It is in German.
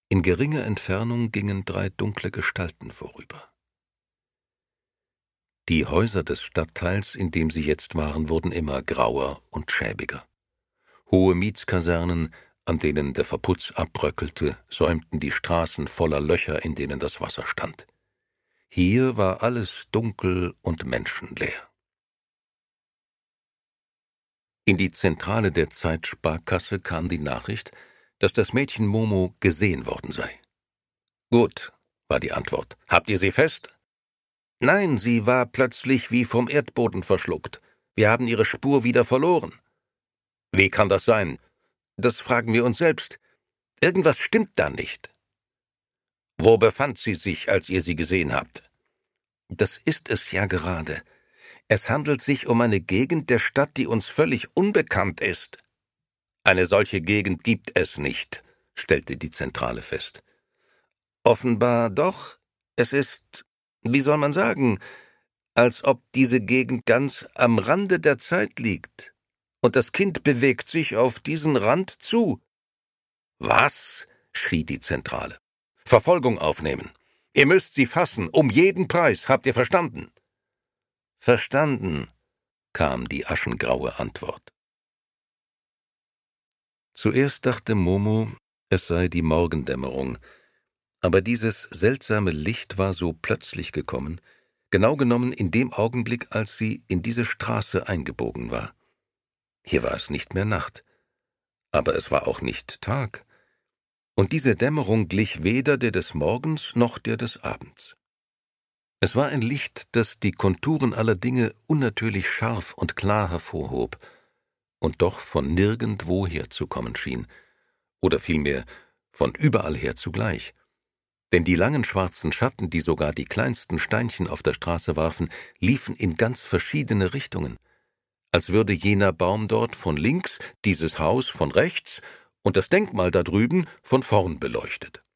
In geringer Entfernung gingen 3 dunkle Gestalten vorüber. Die Häuser des Stadtteils, in dem sie jetzt waren, wurden immer grauer und schäbiger. Hohe Mietskasernen, an denen der Verputz abbröckelte, säumten die Straßen voller Löcher, in denen das Wasser stand. Hier war alles dunkel und menschenleer. In die Zentrale der Zeitsparkasse kam die Nachricht, dass das Mädchen Momo gesehen worden sei. »Gut«, war die Antwort. »Habt ihr sie fest?« »Nein, sie war plötzlich wie vom Erdboden verschluckt. Wir haben ihre Spur wieder verloren.« »Wie kann das sein?« »Das fragen wir uns selbst. Irgendwas stimmt da nicht.« »Wo befand sie sich, als ihr sie gesehen habt?« »Das ist es ja gerade. Es handelt sich um eine Gegend der Stadt, die uns völlig unbekannt ist.« »Eine solche Gegend gibt es nicht«, stellte die Zentrale fest. »Offenbar doch. Es ist, wie soll man sagen, als ob diese Gegend ganz am Rande der Zeit liegt. Und das Kind bewegt sich auf diesen Rand zu.« »Was?«, schrie die Zentrale. »Verfolgung aufnehmen. Ihr müsst sie fassen, um jeden Preis, habt ihr verstanden?« »Verstanden«, kam die aschengraue Antwort. Zuerst dachte Momo, es sei die Morgendämmerung, aber dieses seltsame Licht war so plötzlich gekommen, genau genommen in dem Augenblick, als sie in diese Straße eingebogen war. Hier war es nicht mehr Nacht, aber es war auch nicht Tag, und diese Dämmerung glich weder der des Morgens noch der des Abends. Es war ein Licht, das die Konturen aller Dinge unnatürlich scharf und klar hervorhob und doch von nirgendwo herzukommen schien, oder vielmehr von überall her zugleich. Denn die langen schwarzen Schatten, die sogar die kleinsten Steinchen auf der Straße warfen, liefen in ganz verschiedene Richtungen, als würde jener Baum dort von links, dieses Haus von rechts und das Denkmal da drüben von vorn beleuchtet.